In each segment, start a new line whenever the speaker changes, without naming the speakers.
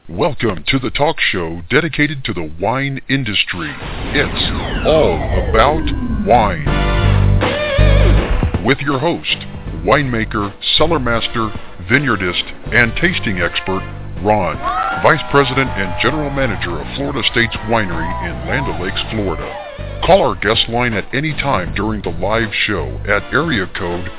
Welcome to the talk show dedicated to the wine industry. It's all about wine. With your host, winemaker, cellar master, vineyardist, and tasting expert, Ron, Vice President and General Manager of Florida States Winery in Land O'Lakes, Florida. Call our guest line at any time during the live show at area code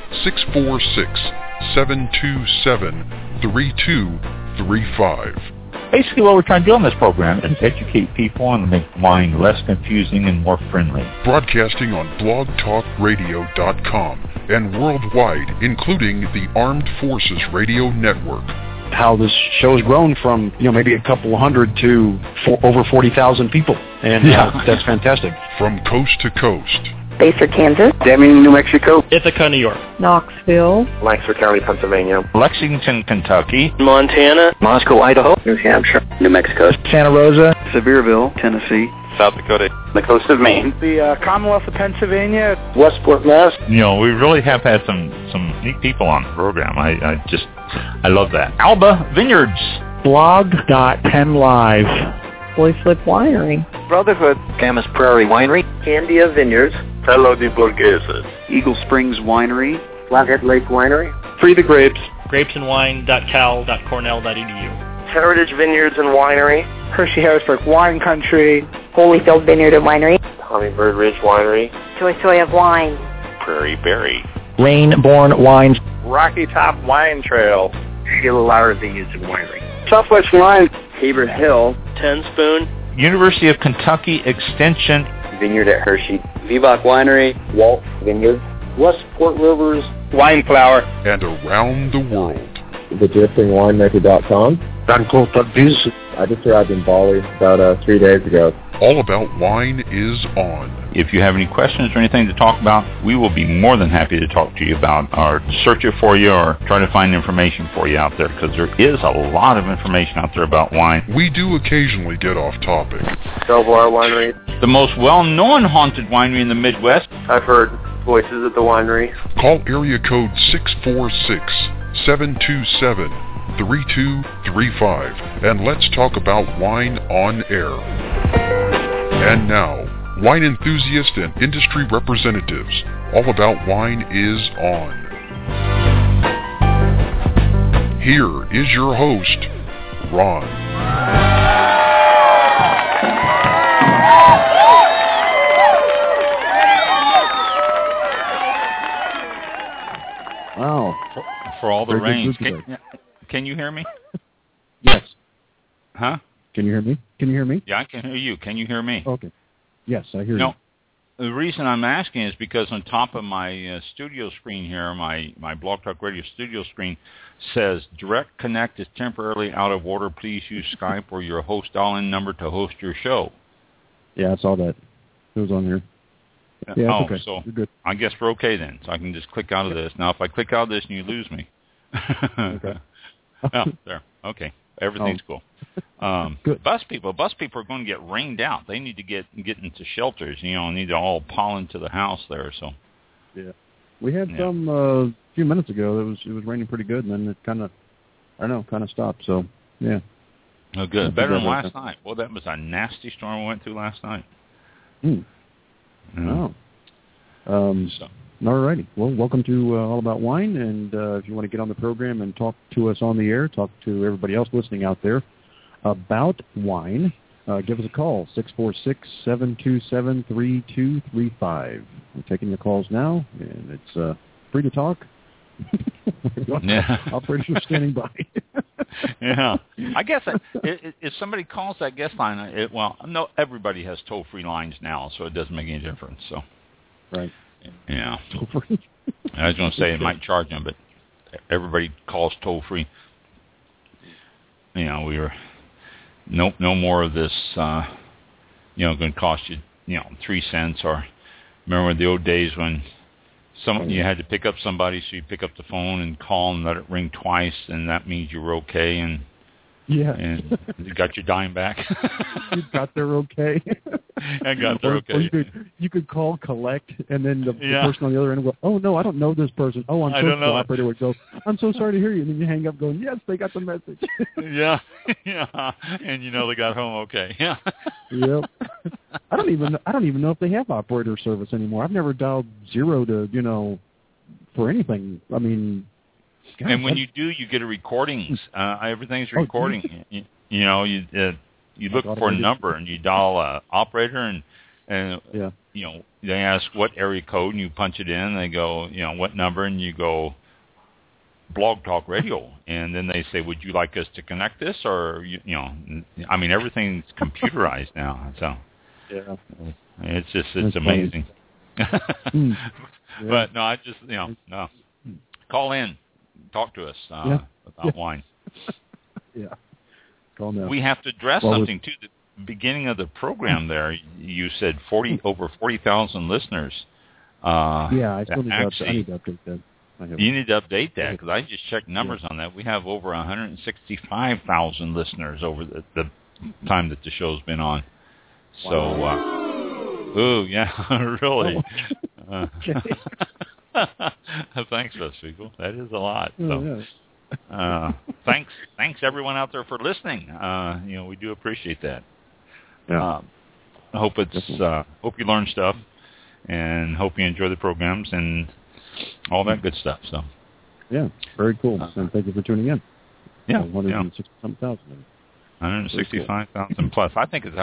646-727-3235.
Basically, what we're trying to do on this program is educate people and make wine less confusing and more friendly.
Broadcasting on blogtalkradio.com and worldwide, including the Armed Forces Radio Network.
How this show has grown from, maybe a couple hundred to over 40,000 people. And that's fantastic.
From coast to coast.
Basehor, Kansas.
Deming, New Mexico.
Ithaca, New York.
Knoxville.
Lancaster County, Pennsylvania.
Lexington, Kentucky.
Montana.
Moscow, Idaho. New Hampshire. New Mexico.
Santa Rosa.
Sevierville, Tennessee.
South Dakota.
The coast of Maine.
The Commonwealth of Pennsylvania.
Westport, Mass.
We really have had some neat people on the program. I love that. Alba Vineyards.
Blog.10Live. Boy Flip Winery.
Brotherhood. Camas Prairie Winery.
Candia Vineyards.
Telo de Burguesa.
Eagle Springs Winery.
Flathead Lake Winery.
Free the Grapes.
grapesandwine.cal.cornell.edu.
Heritage Vineyards and Winery.
Hershey Harrisburg Wine Country.
Holyfield Vineyard and Winery.
Hummingbird Ridge Winery.
Choice of Wine.
Prairie Berry.
Rainborn Wines.
Rocky Top Wine Trail.
Sheila Lauer Vineyards and Winery.
Southwest Wine.
Tabor Hill.
Ten Spoon.
University of Kentucky Extension.
Vineyard at Hershey. Vivok Winery. Walt Vineyard. Westport Rivers.
Wine Flower.
And around the world.
TheDriftingWinemaker.com. I just arrived in Bali about 3 days ago.
All About Wine is on.
If you have any questions or anything to talk about, we will be more than happy to talk to you about or search it for you or try to find information for you out there, because there is a lot of information out there about wine.
We do occasionally get off topic.
Belvoir Winery.
The most well-known haunted winery in the Midwest.
I've heard voices at the winery.
Call area code 646-727-3235 and let's talk about wine on air. And now, wine enthusiasts and industry representatives, All About Wine is on. Here is your host, Ron.
Wow.
For all the
Very
rains.
good
Can you hear me?
Yes.
Huh?
Can you hear me?
Yeah, I can hear you. Can you hear me?
Okay. Yes, I hear you.
No. The reason I'm asking is because on top of my studio screen here, my Blog Talk Radio studio screen says, Direct Connect is temporarily out of order. Please use Skype or your host dial-in number to host your show.
Yeah, I saw that. It was on here. Yeah, okay.
So
you're good.
I guess we're okay then. So I can just click out of this. Now, if I click out of this and you lose me.
Okay.
Oh, there. Okay. Everything's cool.
Good.
Bus people are going to get rained out. They need to get into shelters. Need to all pile into the house there. So.
Yeah. We had some a few minutes ago. It was raining pretty good, and then it kind of stopped. So yeah.
Oh, good. Better than last night. Well, that was a nasty storm we went through last night.
Oh. All righty. Well, welcome to All About Wine, and if you want to get on the program and talk to us on the air, talk to everybody else listening out there about wine, give us a call, 646-727-3235. We're taking your calls now, and it's free to talk.
Yeah.
Operator standing by.
Yeah. I guess if somebody calls that guest line, no, everybody has toll-free lines now, so it doesn't make any difference. So.
Right.
Yeah. Toll-free. I was going to say it might charge them, but everybody calls toll-free. We were no more of this. Going to cost you 3 cents. Or remember the old days when you had to pick up somebody, so you pick up the phone and call and let it ring twice, and that means you were okay. And
Yeah.
And you got your dime back.
You got there okay.
I got there okay.
Or you could call collect, and then the person on the other end would go, "Oh no, I don't know this person. Oh, I'm so sorry." Operator would go, "I'm so sorry to hear you," and then you hang up, going, "Yes, they got the message."
Yeah, and they got home okay. Yeah.
Yep. I don't even know if they have operator service anymore. I've never dialed 0 to for anything. I mean. God,
and when you do, you get a recordings. Everything's recording. You look for a number and you dial operator and they ask what area code and you punch it in. And they go, what number, and you go Blog Talk Radio, and then they say, would you like us to connect this, or I mean, everything's computerized now. So it's amazing. But no, I just no. Call in. Talk to us about wine.
Yeah. Call now.
We have to address something, too. The beginning of the program there, you said over 40,000 listeners.
I still need to update that.
You need to update that, because I just checked numbers on that. We have over 165,000 listeners over the time that the show's been on. So, really. Thanks, Vesfiegel. That is a lot. So, thanks everyone out there for listening. We do appreciate that.
Yeah.
I hope hope you learn stuff, and hope you enjoy the programs and all that good stuff. So,
very cool. And thank you for tuning in.
160,000. 165,000 plus. I think it's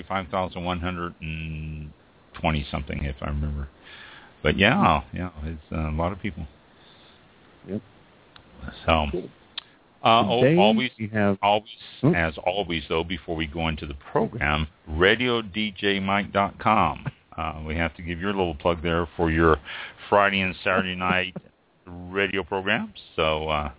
165,120 something, if I remember. But it's a lot of people.
Yep.
So, always, as always, though, before we go into the program, RadioDJMike.com. We have to give your little plug there for your Friday and Saturday night radio programs. So,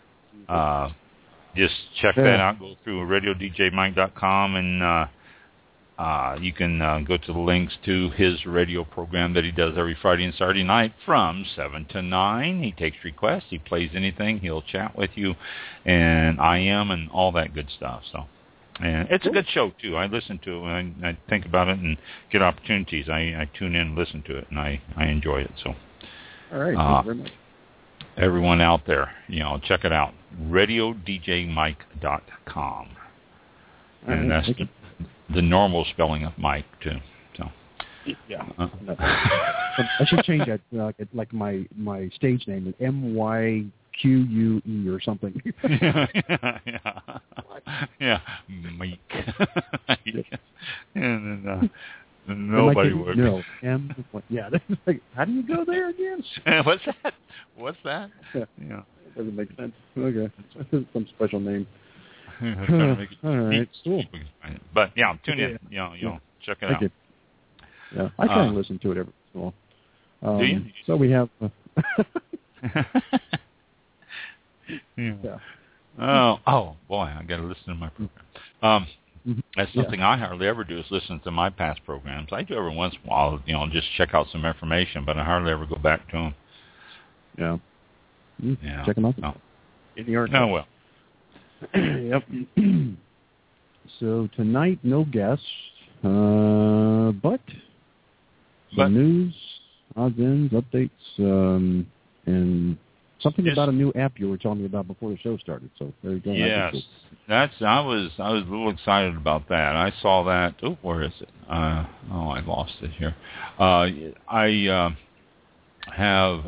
just check that out. Go through RadioDJMike.com and. You can go to the links to his radio program that he does every Friday and Saturday night from 7 to 9. He takes requests. He plays anything. He'll chat with you and and all that good stuff. So, and it's a good show, too. I listen to it and I think about it and get opportunities. I tune in and listen to it, and I enjoy it. So,
all right. Thank you very much.
Everyone out there, check it out. RadioDJMike.com. And that's the normal spelling of Mike, too. So,
I should change that, like my stage name is MYQUE or something.
Mike. And then nobody would.
No, how do you go there again?
What's that?
Yeah, it doesn't make sense. Okay, some special name.
All
right, cool.
But tune in. Check it out.
Yeah, I try and listen to it every once in a while.
Do you?
So we have.
Oh boy, I got to listen to my program. That's something I hardly ever do, is listen to my past programs. I do every once in a while, just check out some information, but I hardly ever go back to them.
Yeah. Check them out. In the archive.
Oh well.
Yep. So tonight, no guests, but some news, odds, ends, updates, and something about a new app you were telling me about before the show started. So there you go.
Yes, I was a little excited about that. I saw that. Oh, where is it? I lost it here. I have.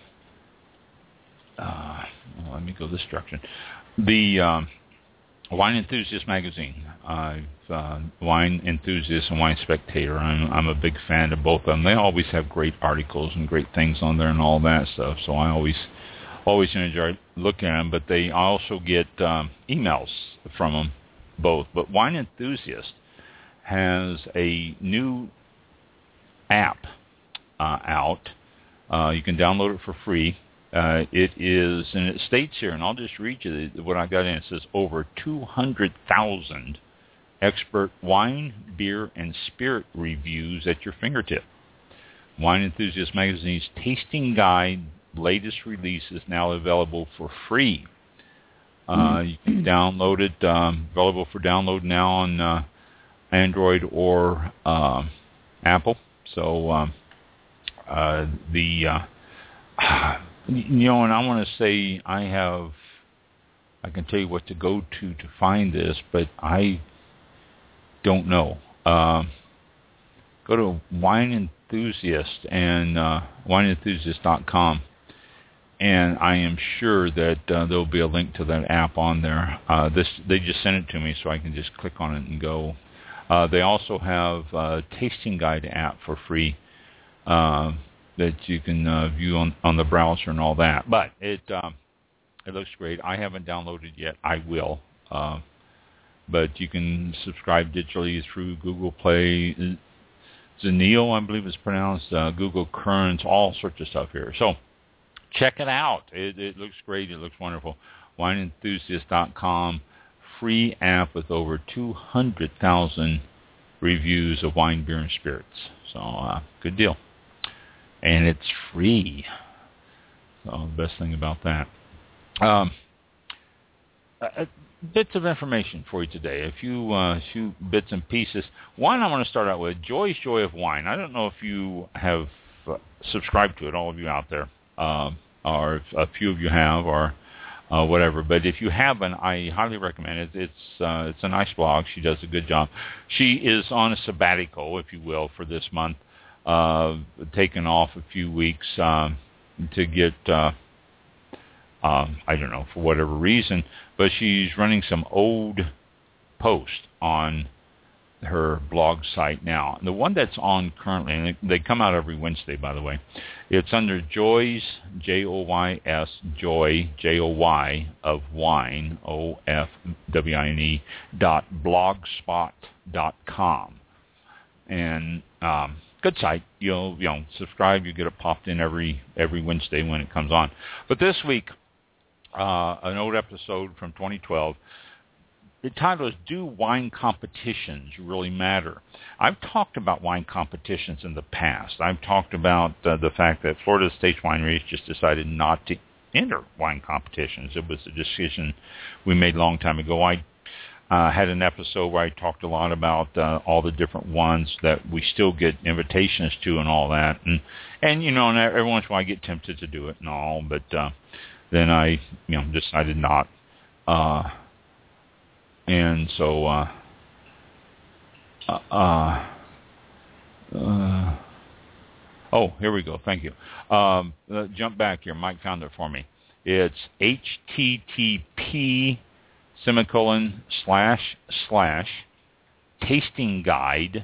Let me go this direction. The Wine Enthusiast magazine. Wine Enthusiast and Wine Spectator. I'm a big fan of both of them. They always have great articles and great things on there and all that stuff. So I always enjoy looking at them. But they also get emails from them both. But Wine Enthusiast has a new app out. You can download it for free. It is, and it states here, and I'll just read you what I got in. It says over 200,000 expert wine, beer, and spirit reviews at your fingertip. Wine Enthusiast Magazine's tasting guide, latest release, is now available for free. You can download it, available for download now on Android or Apple. So and I want to say I can tell you what to go to find this, but I don't know. Go to Wine Enthusiast and wineenthusiast.com, and I am sure that there'll be a link to that app on there. They just sent it to me, so I can just click on it and go. They also have a tasting guide app for free that you can view on the browser and all that. But it looks great. I haven't downloaded yet. I will. But you can subscribe digitally through Google Play, Zenio, I believe it's pronounced, Google Currents, all sorts of stuff here. So check it out. It looks great. It looks wonderful. WineEnthusiast.com, free app with over 200,000 reviews of wine, beer, and spirits. So good deal. And it's free. So the best thing about that. Bits of information for you today. A few bits and pieces. One I want to start out with, Joy's Joy of Wine. I don't know if you have subscribed to it, all of you out there, or if a few of you have, or whatever. But if you haven't, I highly recommend it. It's a nice blog. She does a good job. She is on a sabbatical, if you will, for this month, taking off a few weeks to get... I don't know, for whatever reason, but she's running some old posts on her blog site now. And the one that's on currently, and they come out every Wednesday, by the way, it's under Joy's, Joys, Joy, Joy, of Wine, OFWINE, .blogspot.com. And good site. You'll subscribe. You get it popped in every Wednesday when it comes on. But this week, an old episode from 2012. The title is, Do Wine Competitions Really Matter? I've talked about wine competitions in the past. I've talked about the fact that Florida State's wineries just decided not to enter wine competitions. It was a decision we made a long time ago. I had an episode where I talked a lot about all the different ones that we still get invitations to and all that. And every once in a while I get tempted to do it and all, but then I decided not. And so here we go. Thank you. Jump back here. Mike found it for me. It's http://tasting guide,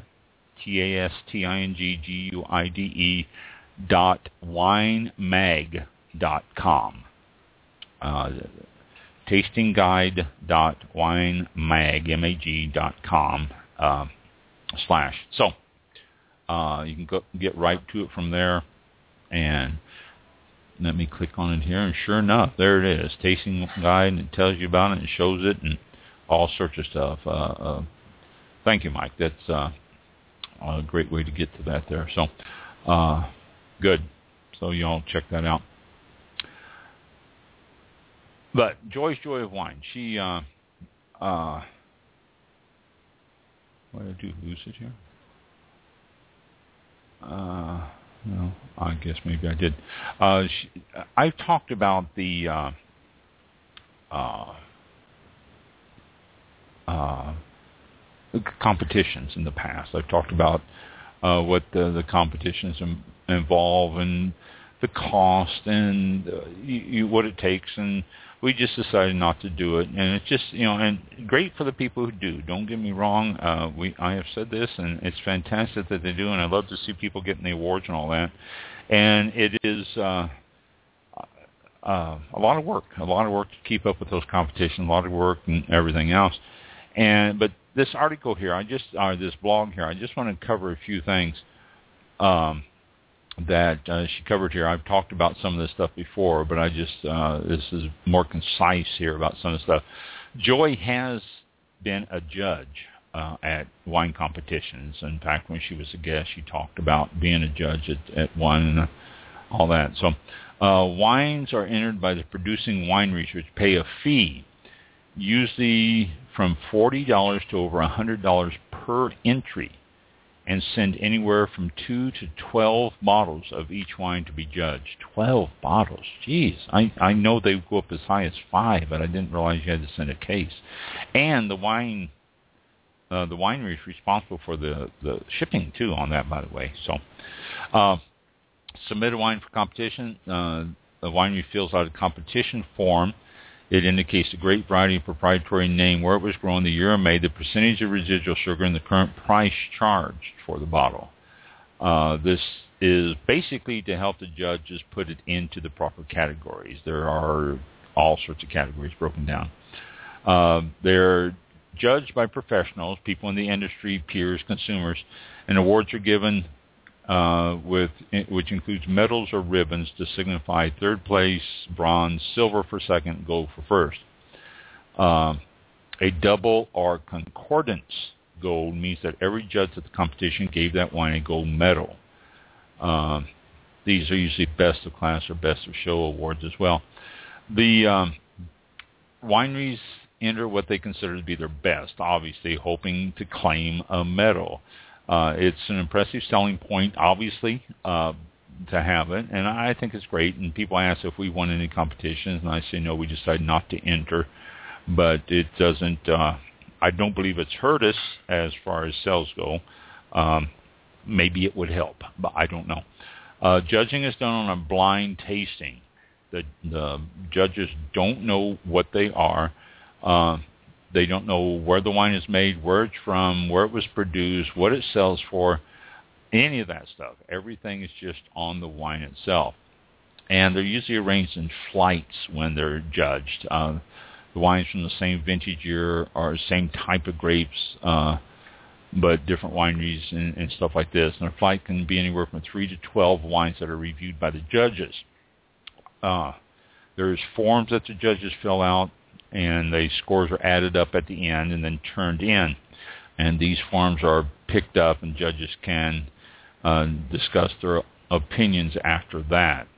tastingguide.winemag.com. tastingguide.winemag.com / So you can get right to it from there, and let me click on it here, and sure enough, there it is, tasting guide, and it tells you about it and shows it and all sorts of stuff. Thank you, Mike. That's a great way to get to that there. So good. So you all check that out. But Joy's Joy of Wine, she, what did I do, lose it here? No, I guess maybe I did. I've talked about the competitions in the past. I've talked about what the competitions involve and the cost and what it takes, and we just decided not to do it. And it's just, and great for the people who do. Don't get me wrong. I have said this, and it's fantastic that they do, and I love to see people getting the awards and all that. And it is a lot of work. A lot of work to keep up with those competitions. A lot of work and everything else. But this article here, this blog here, I just want to cover a few things that she covered here. I've talked about some of this stuff before, but this is more concise here about some of the stuff. Joy has been a judge at wine competitions. In fact, when she was a guest, she talked about being a judge at one and all that. So wines are entered by the producing wineries, which pay a fee usually from $40 to over $100 per entry, and send anywhere from 2 to 12 bottles of each wine to be judged. 12 bottles. Jeez. I know they go up as high as 5, but I didn't realize you had to send a case. And the winery is responsible for the shipping, too, on that, by the way. So, submit a wine for competition. The winery fills out a competition form. It indicates the grape variety and proprietary name, where it was grown, the year made, the percentage of residual sugar, and the current price charged for the bottle. This is basically to help the judges put it into the proper categories. There are all sorts of categories broken down. They're judged by professionals, people in the industry, peers, consumers, and awards are given which includes medals or ribbons to signify third place, bronze, silver for second, gold for first. A double or concordance gold means that every judge at the competition gave that wine a gold medal. These are usually best of class or best of show awards as well. The wineries enter what they consider to be their best, obviously hoping to claim a medal. It's an impressive selling point, obviously, to have it, and I think it's great. And people ask if we won any competitions, and I say no, we decided not to enter. But it doesn't, I don't believe it's hurt us as far as sales go. Maybe it would help, but I don't know. Judging is done on a blind tasting. The judges don't know what they are. They don't know where the wine is made, where it's from, where it was produced, what it sells for, any of that stuff. Everything is just on the wine itself. And they're usually arranged in flights when they're judged. The wines from the same vintage year are the same type of grapes, but different wineries and stuff like this. And a flight can be anywhere from 3 to 12 wines that are reviewed by the judges. There's forms that the judges fill out, and the scores are added up at the end and then turned in. And these forms are picked up, and judges can discuss their opinions after that.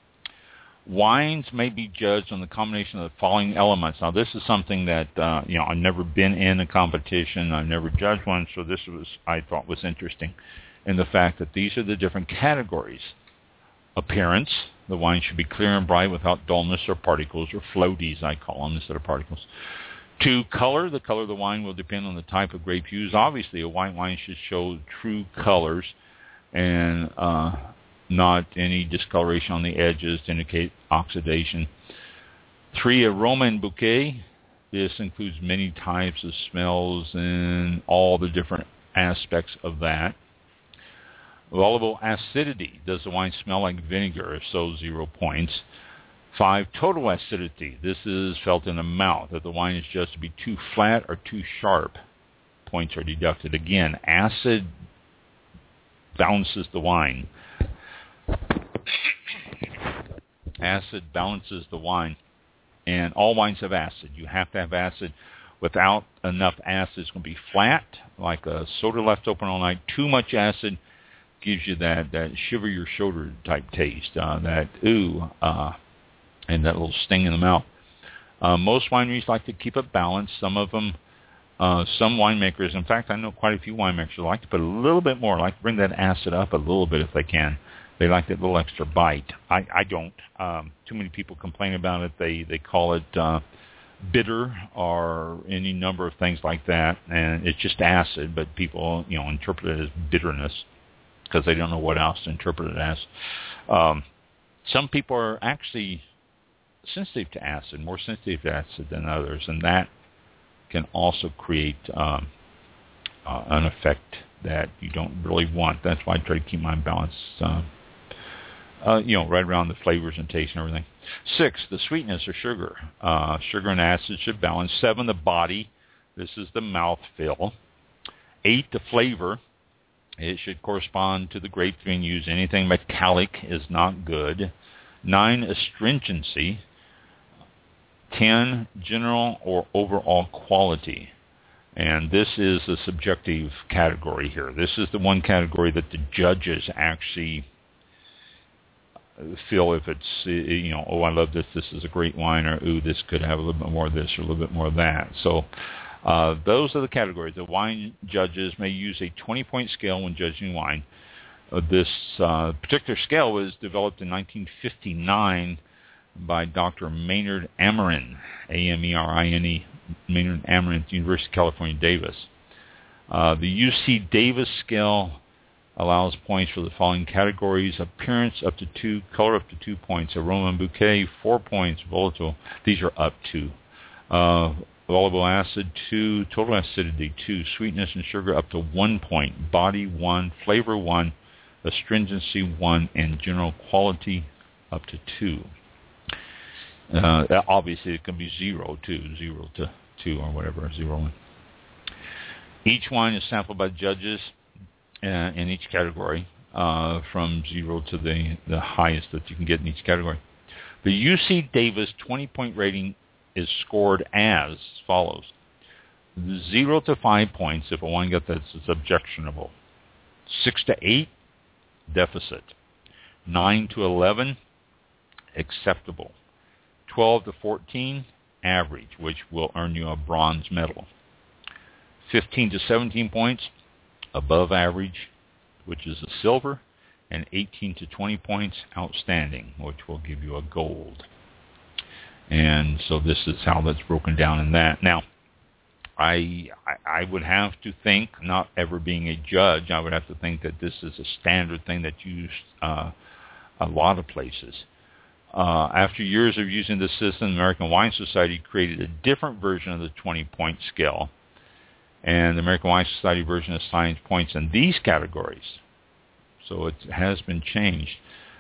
Wines may be judged on the combination of the following elements. Now, this is something that, I've never been in a competition. I've never judged one, so this I thought was interesting in the fact that these are the different categories. Appearance. The wine should be clear and bright without dullness or particles, or floaties, I call them, instead of particles. 2, color. The color of the wine will depend on the type of grape used. Obviously, a white wine should show true colors and not any discoloration on the edges to indicate oxidation. 3, aroma and bouquet. This includes many types of smells and all the different aspects of that. Volatile acidity. Does the wine smell like vinegar? If so, 0 points. 5, total acidity. This is felt in the mouth. If the wine is just to be too flat or too sharp, points are deducted. Again, acid balances the wine. Acid balances the wine. And all wines have acid. You have to have acid. Without enough acid, it's going to be flat, like a soda left open all night. Too much acid gives you that shiver your shoulder type taste, that ooh, and that little sting in the mouth. Most wineries like to keep it balanced. Some of them, some winemakers, in fact, I know quite a few winemakers like to put a little bit more, like to bring that acid up a little bit if they can. They like that little extra bite. I don't. Too many people complain about it. They call it bitter or any number of things like that, and it's just acid, but people, interpret it as bitterness, because they don't know what else to interpret it as. Some people are actually sensitive to acid, more sensitive to acid than others, and that can also create an effect that you don't really want. That's why I try to keep my balance, right around the flavors and taste and everything. 6, the sweetness or sugar. Sugar and acid should balance. 7, the body. This is the mouth feel. 8, the flavor. It should correspond to the grape being used. Anything metallic is not good. 9, astringency. 10, general or overall quality. And this is a subjective category here. This is the one category that the judges actually feel if it's, I love this is a great wine, or ooh, this could have a little bit more of this or a little bit more of that. So those are the categories. The wine judges may use a 20-point scale when judging wine. This particular scale was developed in 1959 by Dr. Maynard Amerin, A-M-E-R-I-N-E, Maynard Amerin at the University of California, Davis. The UC Davis scale allows points for the following categories: appearance up to 2, color up to 2 points, aroma and bouquet 4 points, volatile, these are up to, volatile acid 2, total acidity 2, sweetness and sugar up to 1 point, body 1, flavor 1, astringency 1, and general quality up to 2. Obviously it can be 0 to 2 or whatever, 0 1. Each wine is sampled by judges in each category, from 0 to the highest that you can get in each category. The UC Davis 20-point rating is scored as follows: 0 to 5 points if a wine gets that is objectionable, 6 to 8 deficit, 9 to 11 acceptable, 12 to 14 average, which will earn you a bronze medal, 15 to 17 points above average, which is a silver, and 18 to 20 points outstanding, which will give you a gold. And so this is how that's broken down in that. Now, I would have to think, not ever being a judge, I would have to think that this is a standard thing that's used a lot of places. After years of using this system, the American Wine Society created a different version of the 20-point scale. And the American Wine Society version assigns points in these categories. So it has been changed.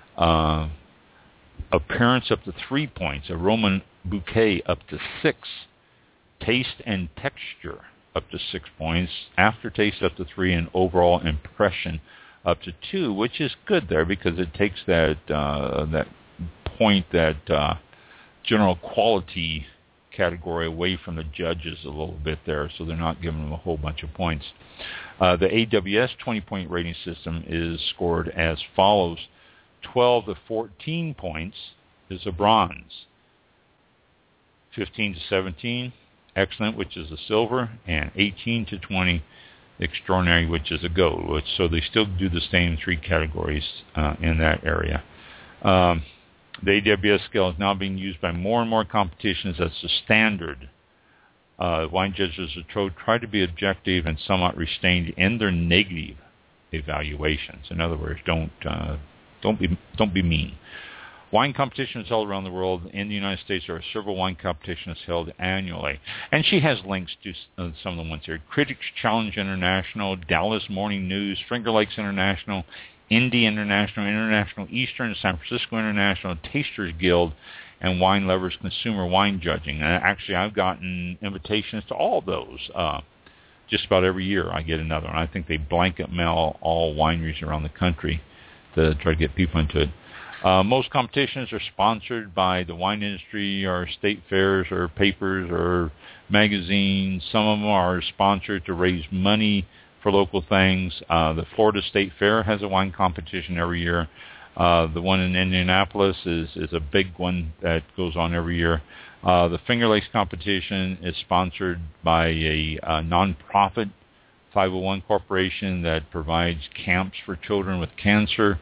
Appearance up to 3 points, aroma and bouquet up to 6, taste and texture up to 6 points, aftertaste up to 3, and overall impression up to 2, which is good there because it takes that point, that general quality category away from the judges a little bit there, so they're not giving them a whole bunch of points. The AWS 20-point rating system is scored as follows: 12 to 14 points is a bronze, 15 to 17 excellent, which is a silver, and 18 to 20 extraordinary, which is a gold. So they still do the same 3 categories in that area. The AWS scale is now being used by more and more competitions as the standard. Wine judges are try to be objective and somewhat restrained in their negative evaluations. In other words, don't be mean. Wine competitions held around the world. In the United States, there are several wine competitions held annually. And she has links to some of the ones here: Critics Challenge International, Dallas Morning News, Finger Lakes International, Indy International, International Eastern, San Francisco International, Tasters Guild, and Wine Lovers Consumer Wine Judging. And actually, I've gotten invitations to all of those. Just about every year I get another one. I think they blanket mail all wineries around the country to try to get people into it. Most competitions are sponsored by the wine industry or state fairs or papers or magazines. Some of them are sponsored to raise money for local things. The Florida State Fair has a wine competition every year. The one in Indianapolis is a big one that goes on every year. The Finger Lakes competition is sponsored by a nonprofit 501 corporation that provides camps for children with cancer.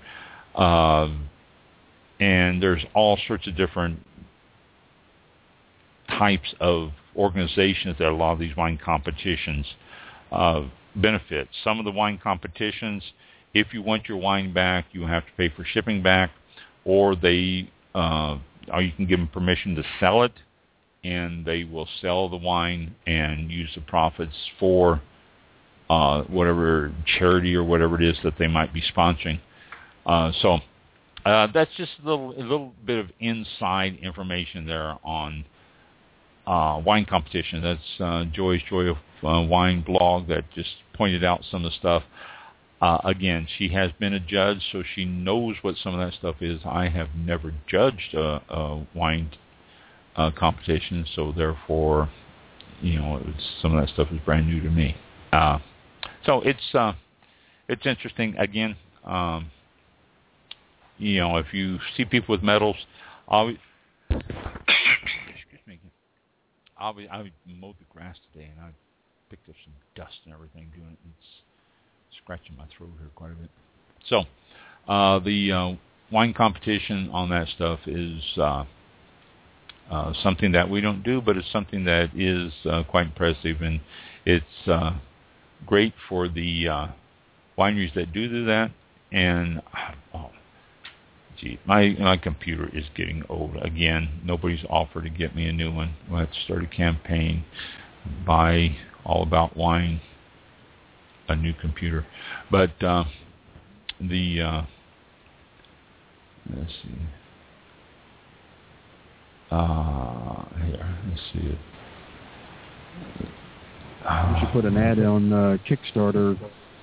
And there's all sorts of different types of organizations that a lot of these wine competitions benefit. Some of the wine competitions, if you want your wine back, you have to pay for shipping back, or or you can give them permission to sell it, and they will sell the wine and use the profits for whatever charity or whatever it is that they might be sponsoring. So that's just a little bit of inside information there on wine competition. That's Joy's Joy of Wine blog that just pointed out some of the stuff. Again, she has been a judge, so she knows what some of that stuff is. I have never judged a wine competition, so therefore, some of that stuff is brand new to me. So it's interesting. Again, if you see people with medals, excuse me. I mowed the grass today, and I picked up some dust and everything doing it. It's scratching my throat here quite a bit. So, the wine competition on that stuff is something that we don't do, but it's something that is quite impressive, and it's great for the wineries that do that. And my computer is getting old again. Nobody's offered to get me a new one. We'll have to start a campaign, buy All About Wine a new computer. But let's see. Here, let's see it.
You should put an ad on Kickstarter.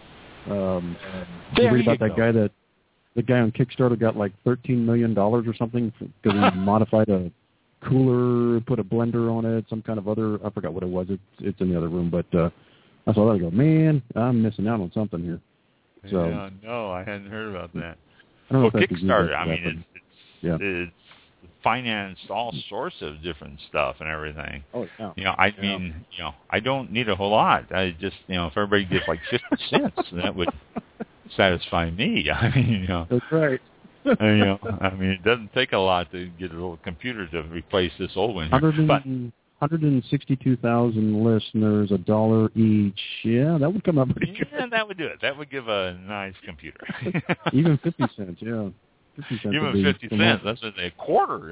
You read about that guy the guy on Kickstarter got like $13 million or something because he modified a cooler, put a blender on it, some kind of other, I forgot what it was. It's in the other room, but I saw that. I go, man, I'm missing out on something here. So
yeah, no, I hadn't heard about that.
I don't know if
Kickstarter, I mean, it's financed all sorts of different stuff and everything.
Oh, yeah.
I don't need a whole lot. I just, if everybody gives like 50 cents, that would satisfy me. I mean,
That's right.
I mean, it doesn't take a lot to get a little computer to replace this old one here.
162,000 listeners, $1 each. Yeah, that would come up pretty good.
Yeah, that would do it. That would give a nice computer.
Even 50 cents, yeah. 50 cents.
Even 50 cents. That's a quarter.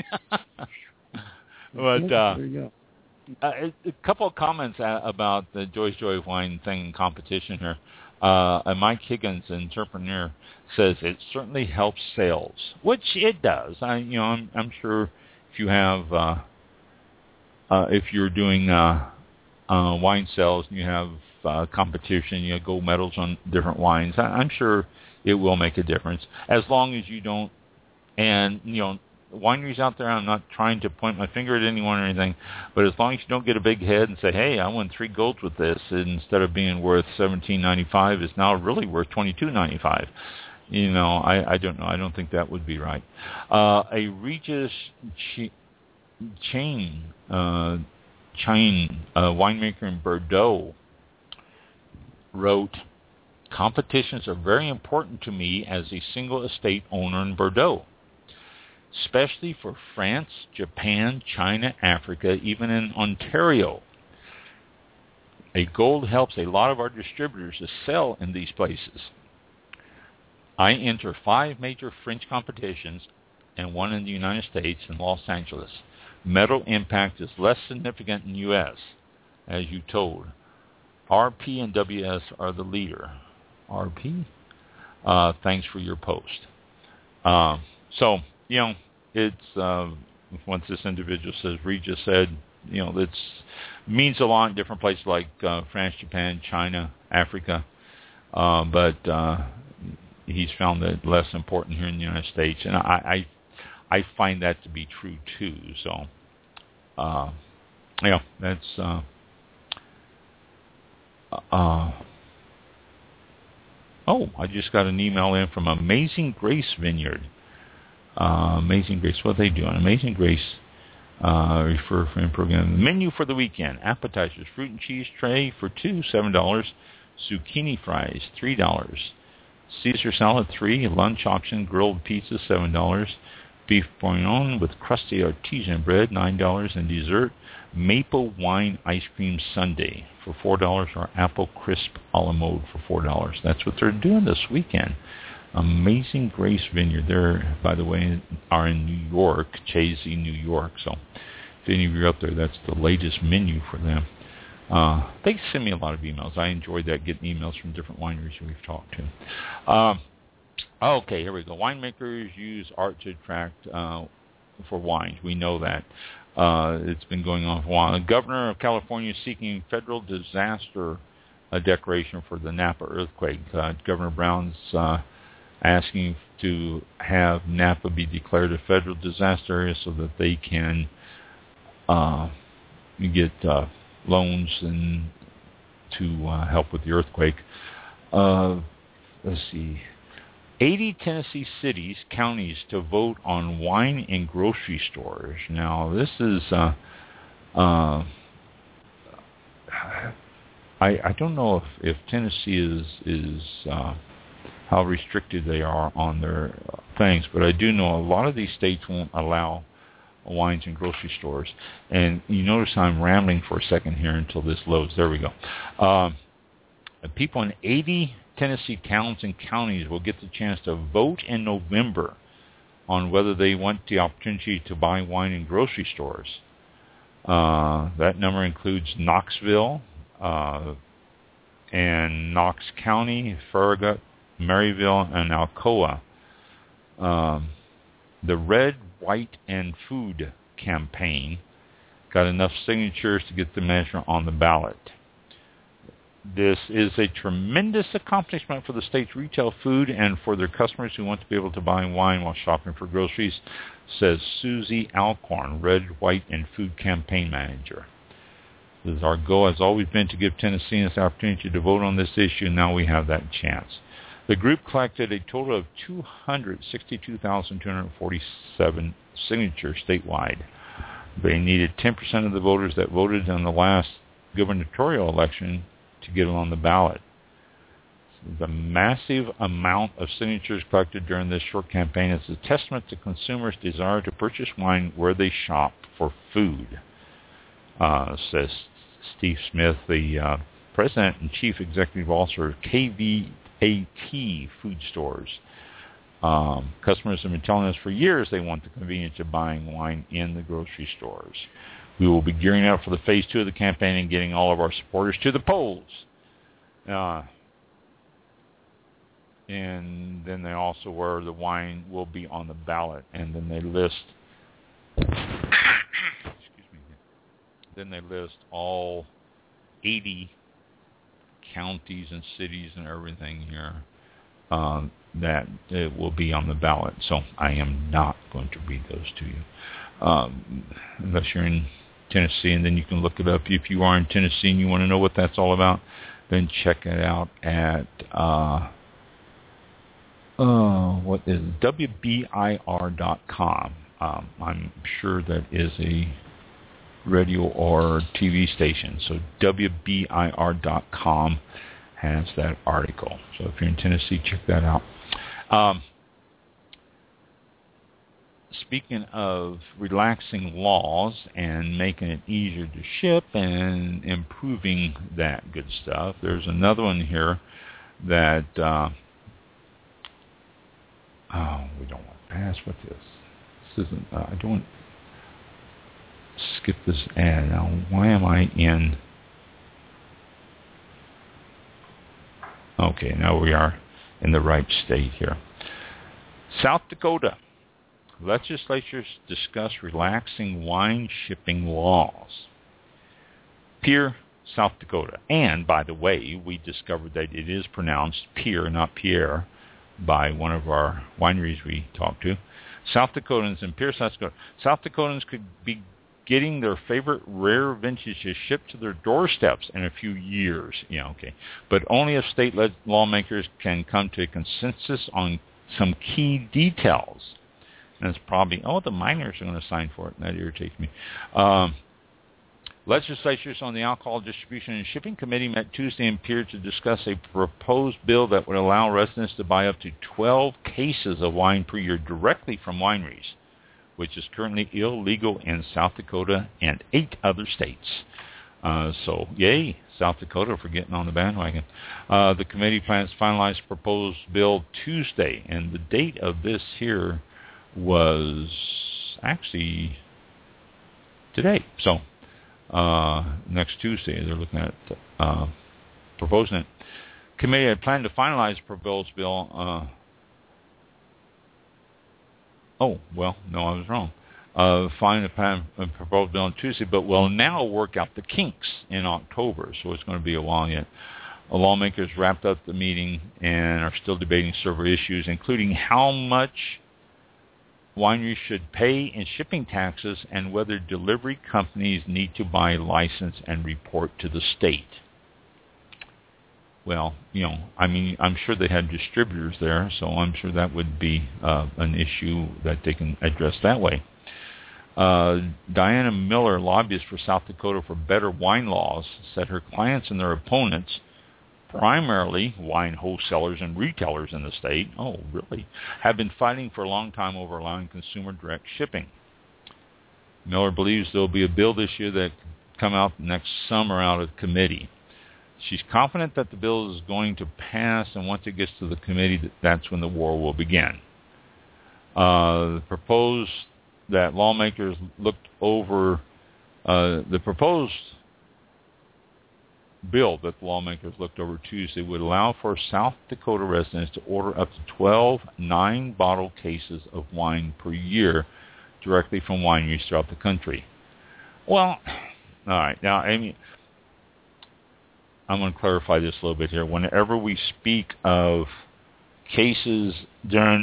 But
there you go.
A couple of comments about the Joy's Joy Wine thing competition here. Mike Higgins, an entrepreneur, says it certainly helps sales, which it does. I'm sure if you have if you're doing wine sales and you have competition, gold medals on different wines, I'm sure it will make a difference as long as you don't. And wineries out there, I'm not trying to point my finger at anyone or anything, but as long as you don't get a big head and say, hey, I won 3 golds with this, instead of being worth $17.95, it's now really worth $22.95. I don't know. I don't think that would be right. A Regis Chain winemaker in Bordeaux wrote, competitions are very important to me as a single estate owner in Bordeaux, especially for France, Japan, China, Africa, even in Ontario. A gold helps a lot of our distributors to sell in these places. I enter 5 major French competitions and 1 in the United States in Los Angeles. Medal impact is less significant in the U.S., as you told. RP and WS are the leader. RP? Thanks for your post. So, it's, once this individual says, Regis said, it means a lot in different places like France, Japan, China, Africa. But he's found that less important here in the United States. And I find that to be true, too. So, that's... I just got an email in from Amazing Grace Vineyard. Amazing Grace, what are they doing? Amazing Grace, refer for program. Menu for the weekend. Appetizers, fruit and cheese tray for $2, $7. Zucchini fries, $3. Caesar salad, $3. Lunch option, grilled pizza, $7. Beef bourguignon with crusty artisan bread, $9. And dessert, maple wine ice cream sundae for $4, or apple crisp a la mode for $4. That's what they're doing this weekend. Amazing Grace Vineyard. They're, by the way, are in New York, Chazy, New York. So if any of you are up there, that's the latest menu for them. They send me a lot of emails. I enjoyed that, getting emails from different wineries we've talked to. Okay, here we go. Winemakers use art to attract for wines. We know that. It's been going on for a while. The governor of California is seeking federal disaster declaration for the Napa earthquake. Governor Brown's asking to have Napa be declared a federal disaster area so that they can get loans and to help with the earthquake. Let's see. 80 Tennessee cities, counties to vote on wine in grocery stores. Now, this is, I don't know if Tennessee is how restricted they are on their things, but I do know a lot of these states won't allow wines in grocery stores. And you notice I'm rambling for a second here until this loads. There we go. People in 80 Tennessee towns and counties will get the chance to vote in November on whether they want the opportunity to buy wine in grocery stores. That number includes Knoxville and Knox County, Farragut, Maryville, and Alcoa. The Red, White, and Food campaign got enough signatures to get the measure on the ballot. This is a tremendous accomplishment for the state's retail food and for their customers who want to be able to buy wine while shopping for groceries, says Susie Alcorn, Red, White, and Food campaign manager. Our goal has always been to give Tennesseans the opportunity to vote on this issue. Now we have that chance. The group collected a total of 262,247 signatures statewide. They needed 10% of the voters that voted in the last gubernatorial election to get it on the ballot. The massive amount of signatures collected during this short campaign is a testament to consumers' desire to purchase wine where they shop for food, says Steve Smith, the president and chief executive officer of KVAT Food Stores. Customers have been telling us for years they want the convenience of buying wine in the grocery stores. We will be gearing up for the phase 2 of the campaign and getting all of our supporters to the polls. And then they also where the wine will be on the ballot. And then they list all 80 counties and cities and everything here that it will be on the ballot. So I am not going to read those to you unless you're in Tennessee, and then you can look it up. If you are in Tennessee and you want to know what that's all about, then check it out at what is WBIR.com. I'm sure that is a radio or TV station. So WBIR.com has that article. So if you're in Tennessee, check that out. Speaking of relaxing laws and making it easier to ship and improving that good stuff, there's another one here that we don't want to pass with this. This isn't. I don't skip this ad. Now, why am I in? Okay, now we are in the right state here. South Dakota. Legislatures discuss relaxing wine shipping laws. Pierre, South Dakota. And, by the way, we discovered that it is pronounced Pierre, not Pierre, by one of our wineries we talked to. South Dakotans in Pierre, South Dakota. South Dakotans could be getting their favorite rare vintages shipped to their doorsteps in a few years. Yeah, okay. But only if state lawmakers can come to a consensus on some key details. And it's probably, the miners are going to sign for it. That irritates me. Legislatures on the Alcohol Distribution and Shipping Committee met Tuesday in Pierre to discuss a proposed bill that would allow residents to buy up to 12 cases of wine per year directly from wineries, which is currently illegal in South Dakota and 8 other states. So, yay, South Dakota for getting on the bandwagon. The committee plans to finalize the proposed bill Tuesday, and the date of this here was actually today. So, next Tuesday, they're looking at proposing it. Committee had planned to finalize the proposed bill. I was wrong. Find a proposed bill on Tuesday, but will now work out the kinks in October, so it's going to be a while yet. Lawmakers wrapped up the meeting and are still debating several issues, including how much wineries should pay in shipping taxes and whether delivery companies need to buy a license and report to the state. Well, I'm sure they had distributors there, so I'm sure that would be an issue that they can address that way. Diana Miller, lobbyist for South Dakota for better wine laws, said her clients and their opponents, primarily wine wholesalers and retailers in the state, have been fighting for a long time over allowing consumer direct shipping. Miller believes there will be a bill this year that could come out next summer out of committee. She's confident that the bill is going to pass, and once it gets to the committee, that's when the war will begin. The proposed bill that the lawmakers looked over Tuesday would allow for South Dakota residents to order up to 12 9-bottle cases of wine per year directly from wineries throughout the country. Well, all right. Now, Amy, I'm going to clarify this a little bit here. Whenever we speak of cases during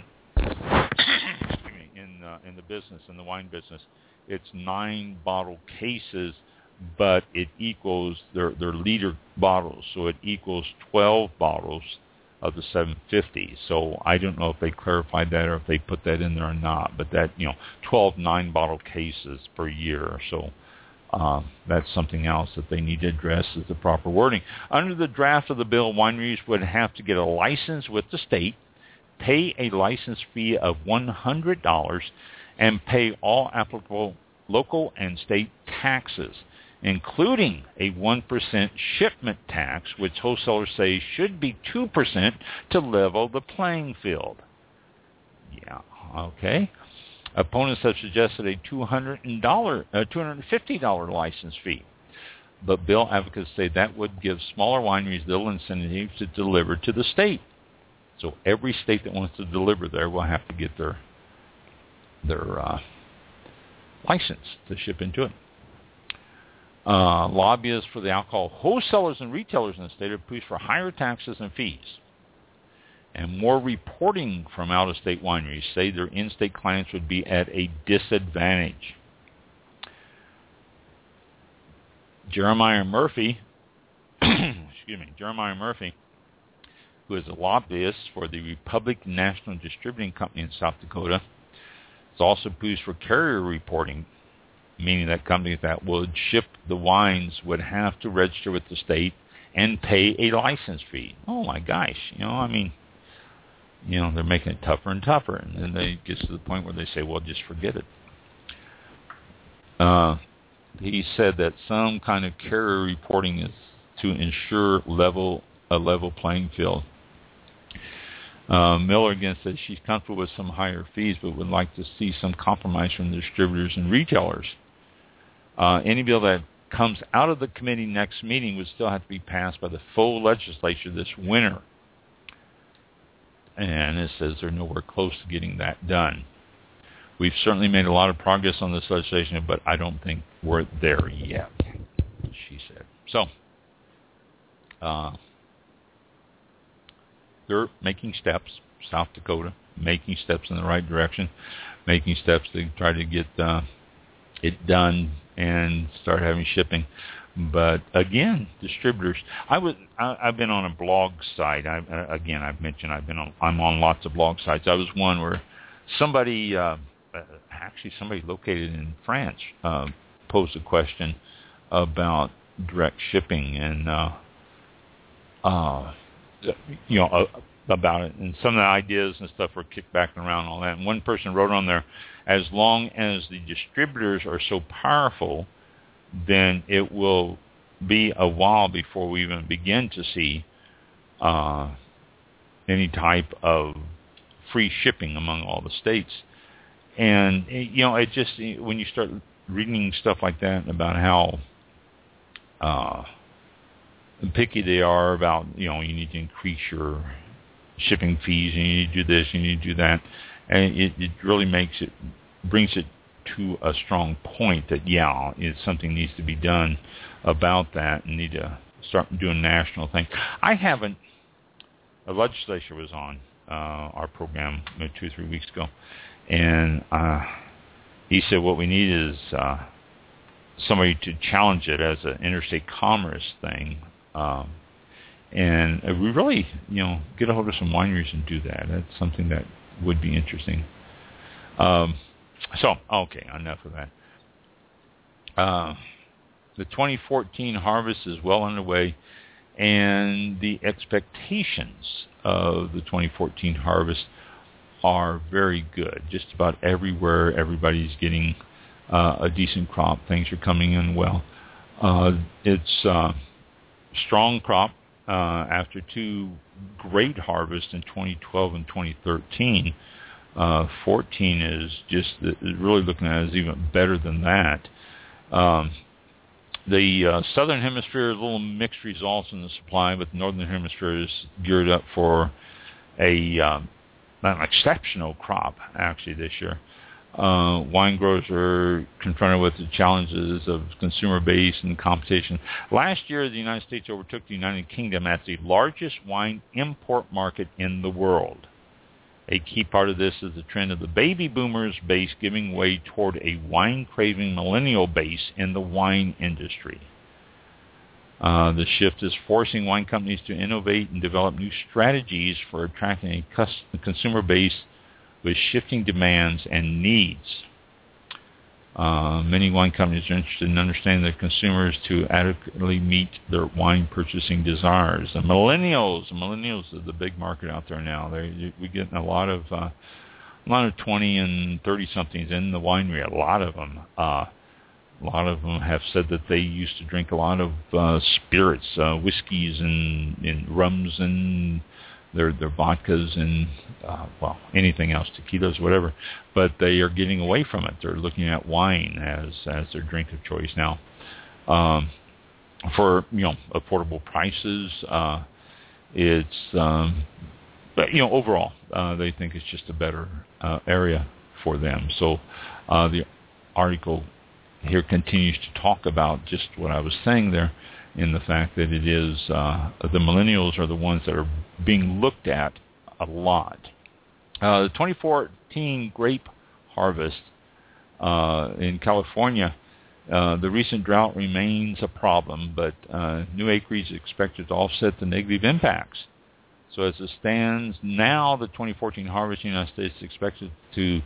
in the business, in the wine business, it's 9-bottle cases, but it equals they're liter bottles, so it equals 12 bottles of the 750. So I don't know if they clarified that or if they put that in there or not, but that 12 9-bottle cases per year or so. That's something else that they need to address as the proper wording. Under the draft of the bill, wineries would have to get a license with the state, pay a license fee of $100, and pay all applicable local and state taxes, including a 1% shipment tax, which wholesalers say should be 2% to level the playing field. Yeah, okay. Opponents have suggested a $250 license fee, but bill advocates say that would give smaller wineries little incentive to deliver to the state. So every state that wants to deliver there will have to get their license to ship into it. Lobbyists for the alcohol wholesalers and retailers in the state have pushed for higher taxes and fees and more reporting from out-of-state wineries, say their in-state clients would be at a disadvantage. Jeremiah Murphy, who is a lobbyist for the Republic National Distributing Company in South Dakota, has also pushed for carrier reporting, meaning that companies that would ship the wines would have to register with the state and pay a license fee. Oh my gosh, they're making it tougher and tougher, and then they get to the point where they say, well, just forget it. He said that some kind of carrier reporting is to ensure a level playing field. Miller again says she's comfortable with some higher fees, but would like to see some compromise from the distributors and retailers. Any bill that comes out of the committee next meeting would still have to be passed by the full legislature this winter. And it says they're nowhere close to getting that done. We've certainly made a lot of progress on this legislation, but I don't think we're there yet, she said. So, they're making steps, South Dakota, making steps in the right direction, making steps to try to get it done and start having shipping. But again, distributors. I've been on a blog site. I've mentioned I'm on lots of blog sites. I was one where somebody located in France posed a question about direct shipping and about it, and some of the ideas and stuff were kicked back around and all that. And one person wrote on there, as long as the distributors are so powerful, then it will be a while before we even begin to see any type of free shipping among all the states. And, it just, when you start reading stuff like that about how picky they are about, you need to increase your shipping fees, and you need to do this, you need to do that, and it really brings it to a strong point that, something needs to be done about that and need to start doing national things. A legislature was on our program 2 or 3 weeks ago, and he said what we need is somebody to challenge it as an interstate commerce thing, And we really, get a hold of some wineries and do that. That's something that would be interesting. Okay, enough of that. The 2014 harvest is well underway, and the expectations of the 2014 harvest are very good. Just about everywhere, everybody's getting a decent crop. Things are coming in well. It's a strong crop after two great harvests in 2012 and 2013. 14 is just really looking at it as even better than that. The southern hemisphere is a little mixed results in the supply, but the northern hemisphere is geared up for an exceptional crop actually this year. Wine growers are confronted with the challenges of consumer base and competition. Last year, the United States overtook the United Kingdom as the largest wine import market in the world. A key part of this is the trend of the baby boomers base giving way toward a wine-craving millennial base in the wine industry. The shift is forcing wine companies to innovate and develop new strategies for attracting a consumer base with shifting demands and needs. Many wine companies are interested in understanding their consumers to adequately meet their wine purchasing desires. The millennials are the big market out there now. We're getting a lot of 20 and 30 somethings in the winery. A lot of them have said that they used to drink a lot of spirits, whiskeys and rums and their vodkas and anything else, tequilas, whatever, but they are getting away from it. They're looking at wine as their drink of choice now. For affordable prices, but overall they think it's just a better area for them. So the article here continues to talk about just what I was saying there, in the fact that it is the millennials are the ones that are being looked at a lot. The 2014 grape harvest in California, the recent drought remains a problem, but new acreage is expected to offset the negative impacts. So as it stands now, the 2014 harvest in the United States is expected to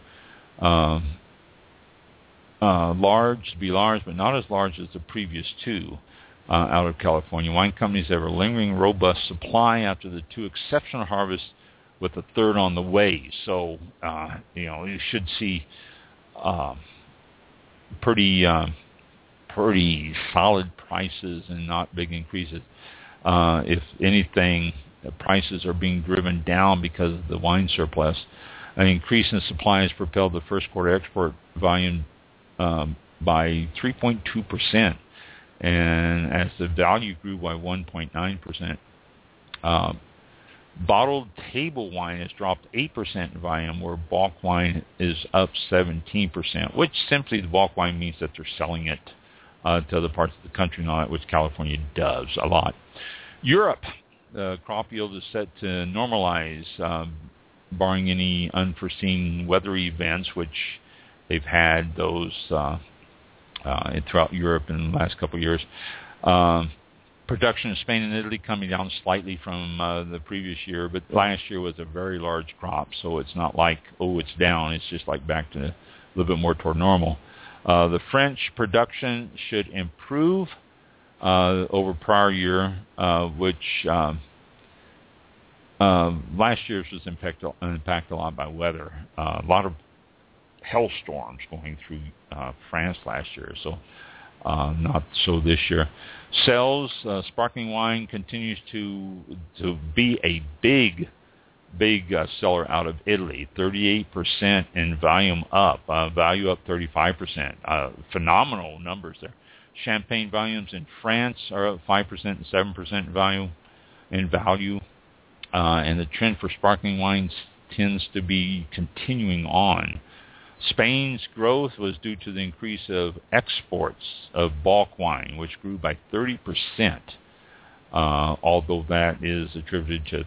be large, but not as large as the previous two. Out of California. Wine companies have a lingering robust supply after the two exceptional harvests, with a third on the way. So, you should see pretty solid prices and not big increases. If anything, the prices are being driven down because of the wine surplus. An increase in supply has propelled the first quarter export volume by 3.2%. And as the value grew by 1.9%, bottled table wine has dropped 8% in volume, where bulk wine is up 17%, which simply the bulk wine means that they're selling it to other parts of the country and all that, which California does a lot. Europe, the crop yield is set to normalize, barring any unforeseen weather events, which they've had those throughout Europe in the last couple of years. Production in Spain and Italy coming down slightly from the previous year, but last year was a very large crop, so it's not like, it's down. It's just like back to a little bit more toward normal. The French production should improve over prior year, which last year's was impacted a lot by weather. A lot of hailstorms going through France last year, so not so this year. Sales, sparkling wine continues to be a big seller out of Italy. 38% in volume up, value up 35%. Phenomenal numbers there. Champagne volumes in France are up 5% and 7% in value, and the trend for sparkling wines tends to be continuing on. Spain's growth was due to the increase of exports of bulk wine, which grew by 30%, although that is attributed to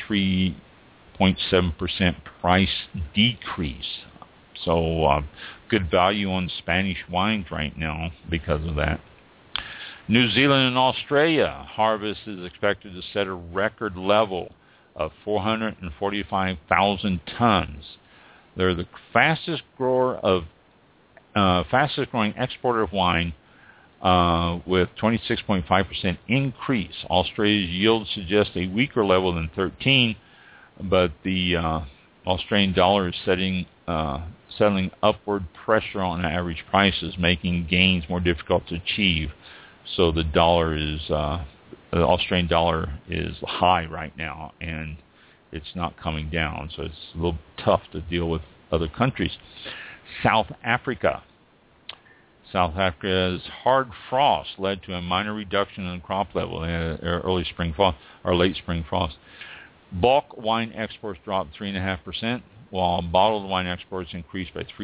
33.7% price decrease. So good value on Spanish wines right now because of that. New Zealand and Australia harvest is expected to set a record level of 445,000 tons. They're the fastest growing exporter of wine with 26.5% increase. Australia's yield suggests a weaker level than 13, but the Australian dollar is settling upward pressure on average prices, making gains more difficult to achieve. So the Australian dollar is high right now, and it's not coming down. So it's a little tough to deal with other countries. South Africa's hard frost led to a minor reduction in crop level, early spring frost or late spring frost. Bulk wine exports dropped 3.5%, while bottled wine exports increased by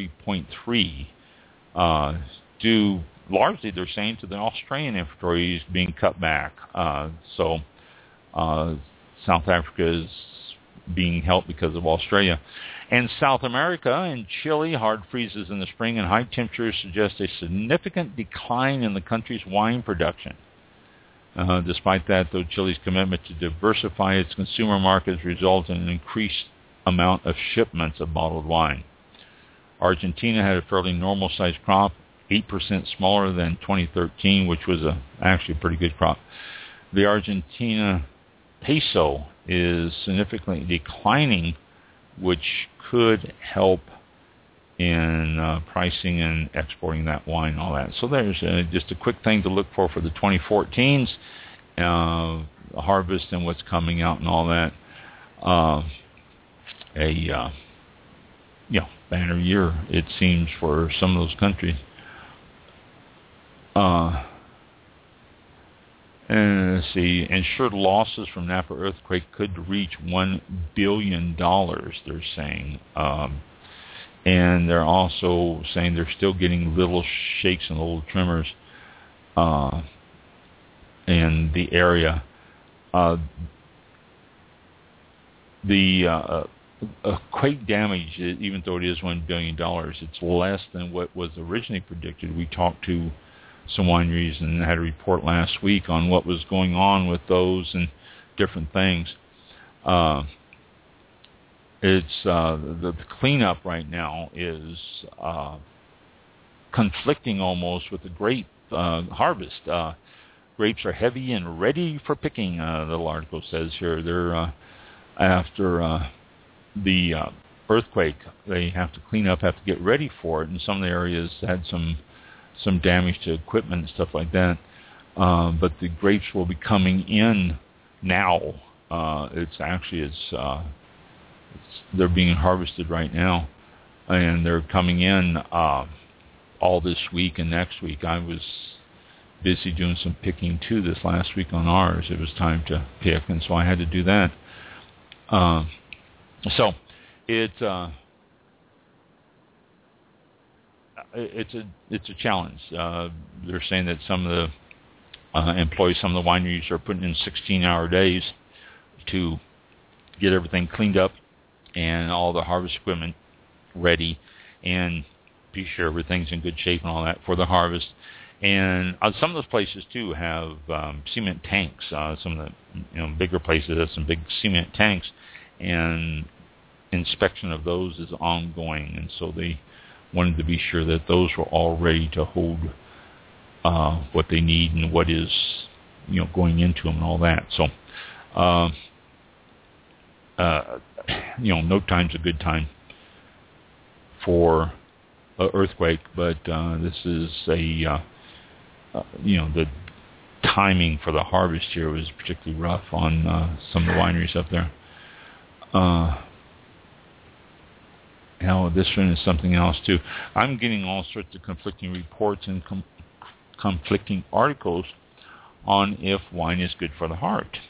3.3%, due largely, they're saying, to the Australian inventories being cut back. So South Africa is being helped because of Australia. And South America and Chile, hard freezes in the spring and high temperatures suggest a significant decline in the country's wine production. Despite that, though, Chile's commitment to diversify its consumer markets resulted in an increased amount of shipments of bottled wine. Argentina had a fairly normal-sized crop, 8% smaller than 2013, which was actually a pretty good crop. The Argentina peso is significantly declining, which could help in pricing and exporting that wine and all that. So there's just a quick thing to look for the 2014s, harvest and what's coming out and all that. Banner year, it seems, for some of those countries. And let's see, insured losses from Napa earthquake could reach $1 billion, they're saying. And they're also saying they're still getting little shakes and little tremors in the area. The quake damage, even though it is $1 billion, it's less than what was originally predicted. We talked to some wineries and had a report last week on what was going on with those and different things. It's the cleanup right now is conflicting almost with the grape harvest. Grapes are heavy and ready for picking, the little article says here. They're after the earthquake, they have to clean up, have to get ready for it, and some of the areas had some damage to equipment and stuff like that. But the grapes will be coming in now. They're being harvested right now, and they're coming in all this week and next week. I was busy doing some picking too this last week on ours. It was time to pick, and so I had to do that. So it's a challenge. They're saying that some of the employees, some of the wineries are putting in 16-hour days to get everything cleaned up and all the harvest equipment ready and be sure everything's in good shape and all that for the harvest. And some of those places, too, have cement tanks. Some of the bigger places have some big cement tanks, and inspection of those is ongoing. And so they wanted to be sure that those were all ready to hold what they need and what is going into them and all that. So, no time's a good time for an earthquake, but this is the timing for the harvest here was particularly rough on some of the wineries up there. Now, this one is something else, too. I'm getting all sorts of conflicting reports and conflicting articles on if wine is good for the heart.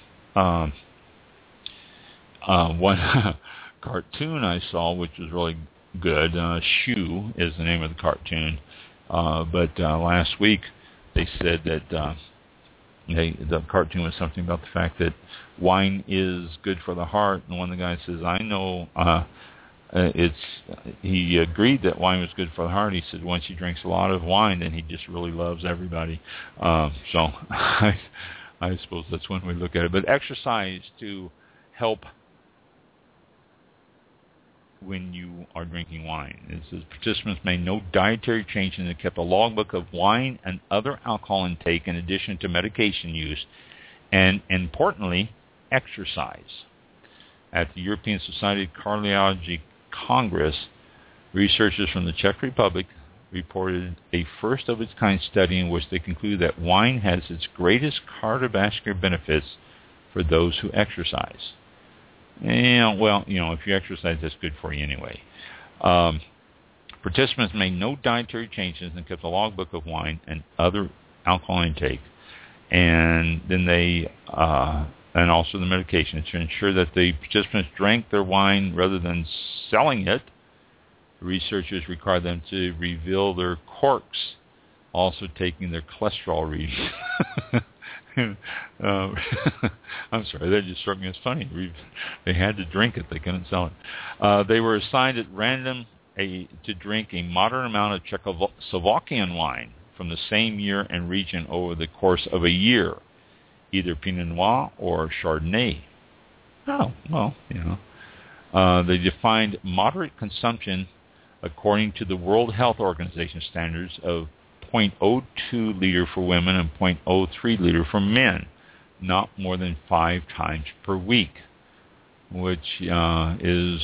One cartoon I saw, which was really good, Shoe is the name of the cartoon, but last week they said that the cartoon was something about the fact that wine is good for the heart, and one of the guys says, I know he agreed that wine was good for the heart. He said once he drinks a lot of wine, then he just really loves everybody. So I suppose that's one way to look at it. But exercise to help when you are drinking wine. It says participants made no dietary changes and kept a logbook of wine and other alcohol intake in addition to medication use, and importantly, exercise. At the European Society of Cardiology Congress, researchers from the Czech Republic reported a first-of-its-kind study in which they concluded that wine has its greatest cardiovascular benefits for those who exercise. And, well, if you exercise, that's good for you anyway. Participants made no dietary changes and kept a logbook of wine and other alcohol intake. And then they, and also the medication, to ensure that the participants drank their wine rather than selling it. Researchers required them to reveal their corks, also taking their cholesterol readings. I'm sorry, that just struck me as funny. They had to drink it; they couldn't sell it. They were assigned at random to drink a moderate amount of Czechoslovakian wine from the same year and region over the course of a year, either Pinot Noir or Chardonnay. Oh, well, they defined moderate consumption according to the World Health Organization standards of 0.02 liter for women and 0.03 liter for men, not more than 5 times per week, which is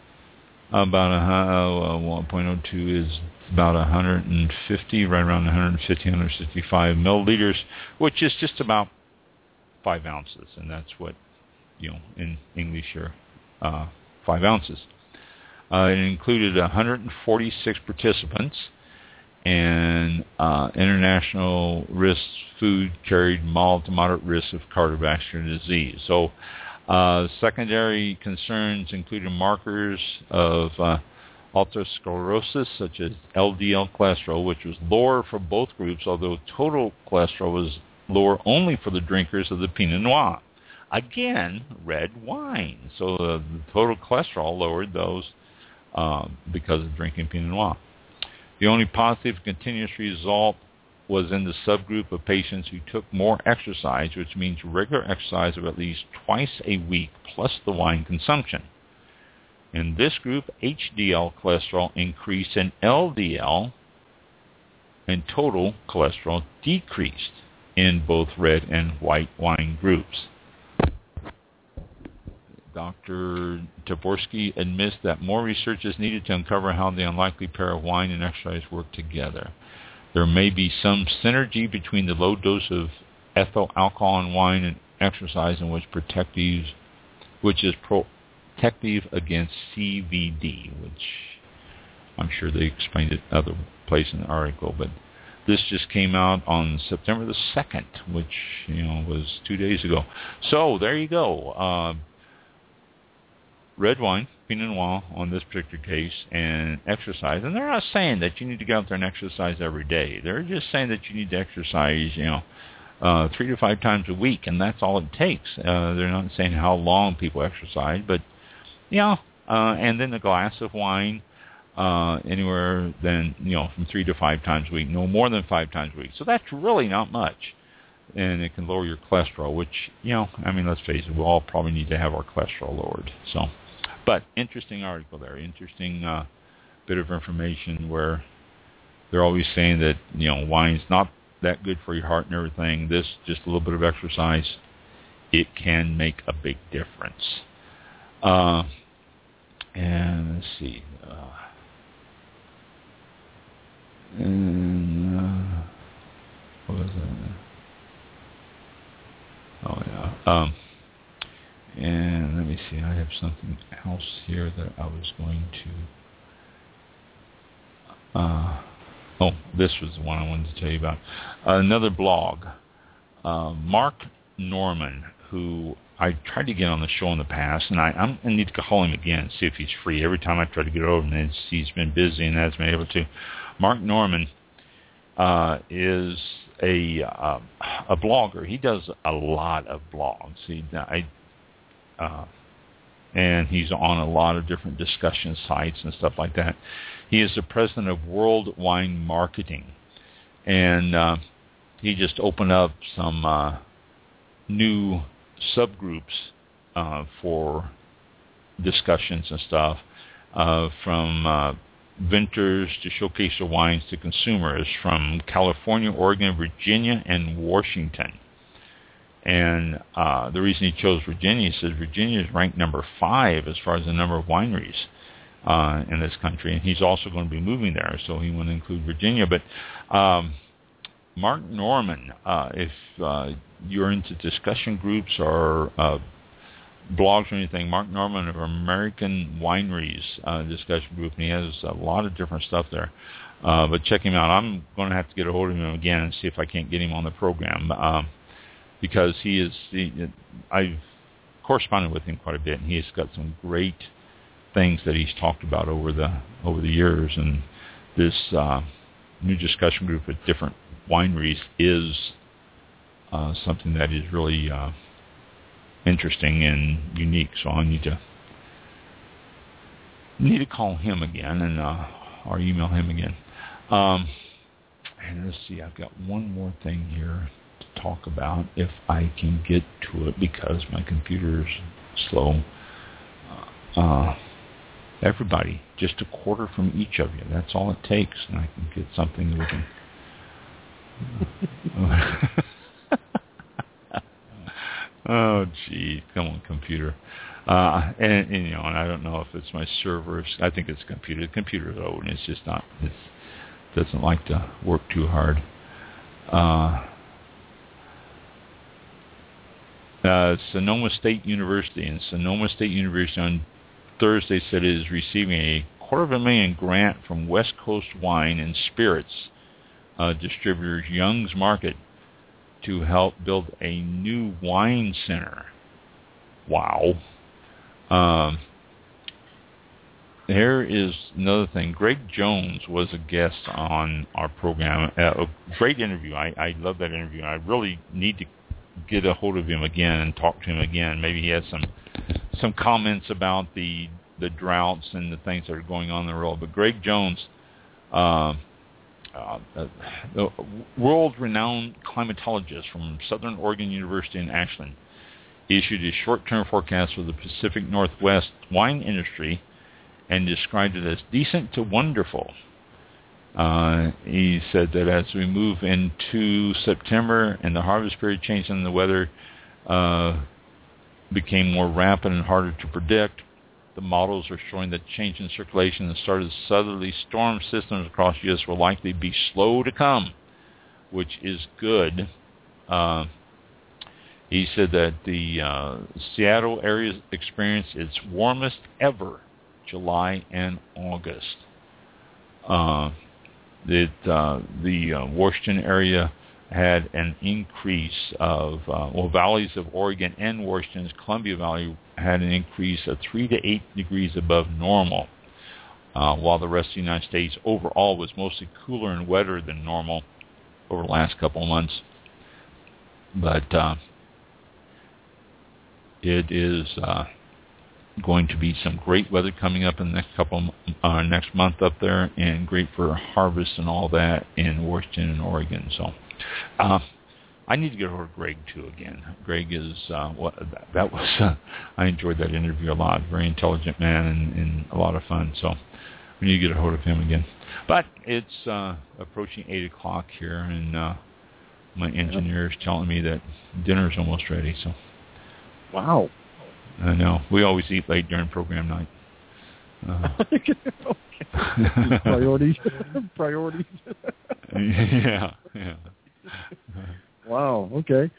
about 0.02 is about 150, right around 150, 165 milliliters, which is just about 5 ounces, and that's what, in English are 5 ounces. It included 146 participants, and international risk food carried mild to moderate risk of cardiovascular disease. So secondary concerns included markers of atherosclerosis, such as LDL cholesterol, which was lower for both groups, although total cholesterol was lower only for the drinkers of the Pinot Noir. Again, red wine. So the total cholesterol lowered those because of drinking Pinot Noir. The only positive continuous result was in the subgroup of patients who took more exercise, which means regular exercise of at least twice a week plus the wine consumption. In this group, HDL cholesterol increased and LDL and total cholesterol decreased in both red and white wine groups. Dr. Tavorsky admits that more research is needed to uncover how the unlikely pair of wine and exercise work together. There may be some synergy between the low dose of ethyl alcohol in wine and exercise, in which is protective against CVD, which I'm sure they explained it other place in the article, but this just came out on September the 2nd, which was 2 days ago. So there you go. Red wine, Pinot Noir on this particular case, and exercise. And they're not saying that you need to go out there and exercise every day. They're just saying that you need to exercise, 3 to 5 times a week, and that's all it takes. They're not saying how long people exercise, but, and then a glass of wine anywhere then, from 3 to 5 times a week, no more than 5 times a week. So that's really not much. And it can lower your cholesterol, which, let's face it, we all probably need to have our cholesterol lowered. So, but interesting article there, interesting bit of information where they're always saying that, wine's not that good for your heart and everything. This, just a little bit of exercise, it can make a big difference. And let's see. What was that? Oh, yeah. And let me see. I have something else here that I was going to... this was the one I wanted to tell you about. Another blog. Mark Norman, who I tried to get on the show in the past, and I need to call him again, see if he's free. Every time I try to get over him, he's been busy and hasn't been able to. Mark Norman is a blogger. He does a lot of blogs. and he's on a lot of different discussion sites and stuff like that. He is the president of World Wine Marketing, and he just opened up some new subgroups for discussions and stuff, from vintners to showcase their wines to consumers from California, Oregon, Virginia, and Washington. And the reason he chose Virginia, he says Virginia is ranked number 5 as far as the number of wineries in this country, and he's also going to be moving there, so he want to include Virginia. But Mark Norman, if you're into discussion groups or blogs or anything, Mark Norman of American Wineries discussion group, and he has a lot of different stuff there. But check him out. I'm going to have to get a hold of him again and see if I can't get him on the program, because I've corresponded with him quite a bit, and he's got some great things that he's talked about over the years. And this new discussion group at different wineries is something that is really interesting and unique. So I need to call him again and or email him again. And let's see, I've got one more thing here to talk about if I can get to it, because my computer's slow. Everybody, just a quarter from each of you. That's all it takes, and I can get something that we can... Oh, gee, come on, computer. And you know, and I don't know if it's my server. I think it's computer. The computer's old, and it's just not. It doesn't like to work too hard. Sonoma State University, and Sonoma State University on Thursday said it is receiving a $250,000 grant from West Coast Wine and Spirits distributors Young's Market to help build a new wine center. Wow. Here is another thing. Greg Jones was a guest on our program. A great interview. I love that interview. I really need to get a hold of him again and talk to him again. Maybe he has some comments about the droughts and the things that are going on in the world. But Greg Jones, the world-renowned climatologist from Southern Oregon University in Ashland, issued a short-term forecast for the Pacific Northwest wine industry and described it as decent to wonderful. He said that as we move into September and the harvest period changed and the weather became more rapid and harder to predict, the models are showing that change in circulation and the start of southerly storm systems across the U.S. will likely be slow to come, which is good. He said that the Seattle area experienced its warmest ever July and August. The Washington area had an increase of, valleys of Oregon and Washington's Columbia Valley had an increase of 3 to 8 degrees above normal, while the rest of the United States overall was mostly cooler and wetter than normal over the last couple of months. But it is going to be some great weather coming up in the next month up there, and great for harvest and all that in Washington and Oregon. So I need to get over to Greg too again. Greg is I enjoyed that interview a lot. Very intelligent man and a lot of fun. So we need to get a hold of him again. But it's approaching 8 o'clock here, and my engineer is telling me that dinner's almost ready. So
wow.
I know. We always eat late during program night.
Priorities.
Yeah.
Wow. Okay.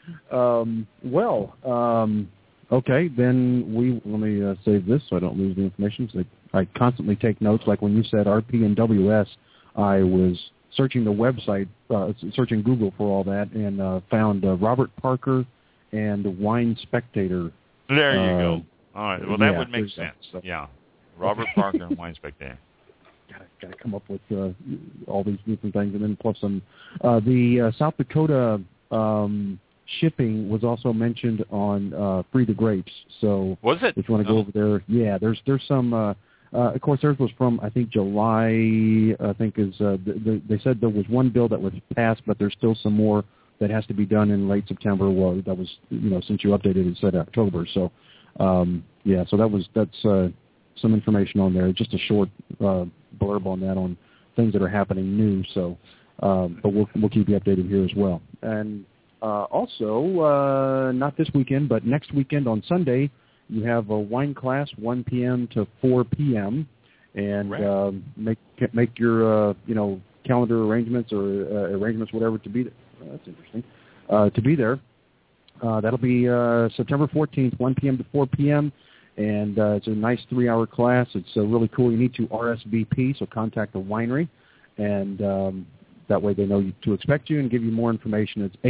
Okay. Then let me save this so I don't lose the information. So I constantly take notes. Like when you said RP and WS, I was searching the website, searching Google for all that, and found Robert Parker and Wine Spectator.
There you go. All right. Well, that would make sense. Yeah. Robert Parker and Wine Spectator.
Got to come up with all these different things, and then plus some the South Dakota shipping was also mentioned on Free the Grapes. So
was it?
If you want to go over there, yeah, there's some. Of course, theirs was from I think July. I think is they said there was one bill that was passed, but there's still some more that has to be done in late September. Well, that was since you updated it said October. So yeah, so that's some information on there. Just a short blurb on that on things that are happening new. So, but we'll keep you updated here as well. And also, not this weekend, but next weekend on Sunday, you have a wine class 1 p.m. to 4 p.m. And
right.
Make your calendar arrangements or arrangements whatever to be there. That's interesting. To be there. That'll be September 14th, 1 p.m. to 4 p.m. And it's a nice 3-hour class. It's really cool. You need to RSVP, so contact the winery, and that way they know to expect you and give you more information. It's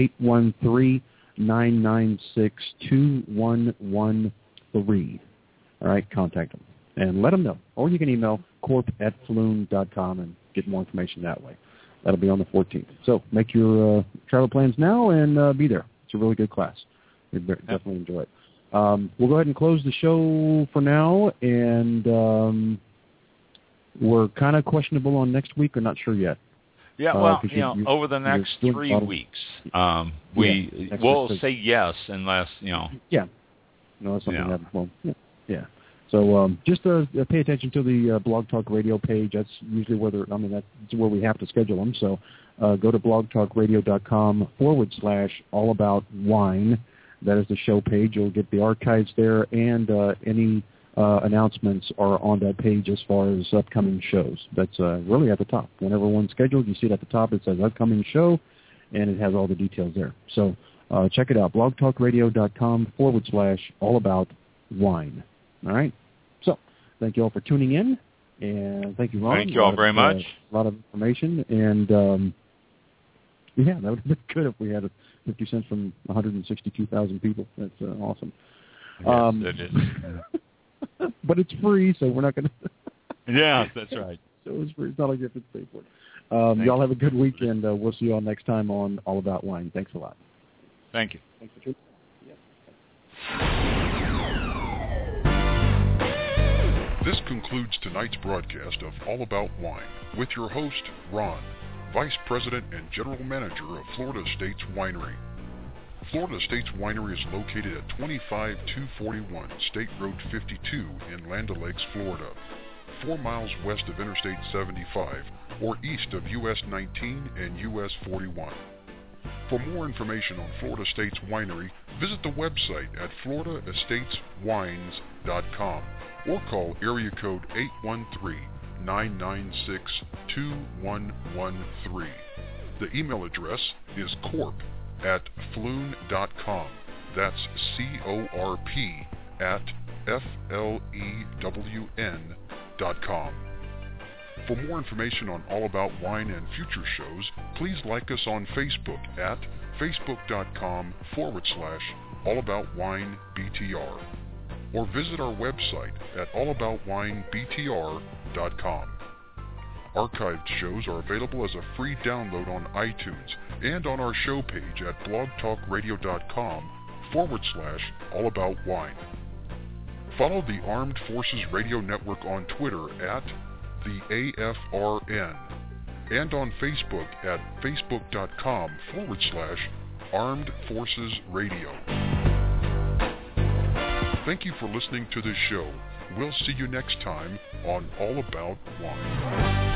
813-996-2113. All right, contact them and let them know. Or you can email corp@floon.com and get more information that way. That'll be on the 14th. So make your travel plans now and be there. It's a really good class. You'll definitely enjoy it. We'll go ahead and close the show for now, and we're kind of questionable on next week. We're not sure yet.
Yeah, well, over the next 3 weeks, we'll say yes unless,
Yeah. No, that's something that, well, yeah. So just pay attention to the Blog Talk Radio page. That's usually that's where we have to schedule them. So go to blogtalkradio.com/allaboutwine. That is the show page. You'll get the archives there, and any announcements are on that page as far as upcoming shows. That's really at the top. Whenever one's scheduled, you see it at the top. It says upcoming show, and it has all the details there. So check it out, blogtalkradio.com/allaboutwine. All right. So thank you all for tuning in, and thank you, Ron.
Thank you all very much.
A lot of information, and that would have been good if we had 50 cents from 162,000 people. That's awesome.
Yes, it is.
But it's free, so we're not going to...
Yeah, that's right.
So it's free. It's not like you have to pay for it. Y'all have a good week, and we'll see you all next time on All About Wine. Thanks a lot.
Thank you.
Thanks for tuning in.
This concludes tonight's broadcast of All About Wine with your host, Ron, Vice President and General Manager of Florida Estates Winery. Florida Estates Winery is located at 25241 State Road 52 in Land O'Lakes, Florida, 4 miles west of Interstate 75 or east of US 19 and US 41. For more information on Florida Estates Winery, visit the website at floridaestateswines.com or call area code 813-996-2113. The email address is corp@floon.com. That's corp@flewn.com. For more information on All About Wine and future shows, please like us on Facebook at facebook.com/allaboutwinebtr or visit our website at allaboutwinebtr.com. Archived shows are available as a free download on iTunes and on our show page at blogtalkradio.com/allaboutwine. Follow the Armed Forces Radio Network on Twitter at the AFRN and on Facebook at facebook.com/Armed Forces Radio. Thank you for listening to this show. We'll see you next time on All About Wine.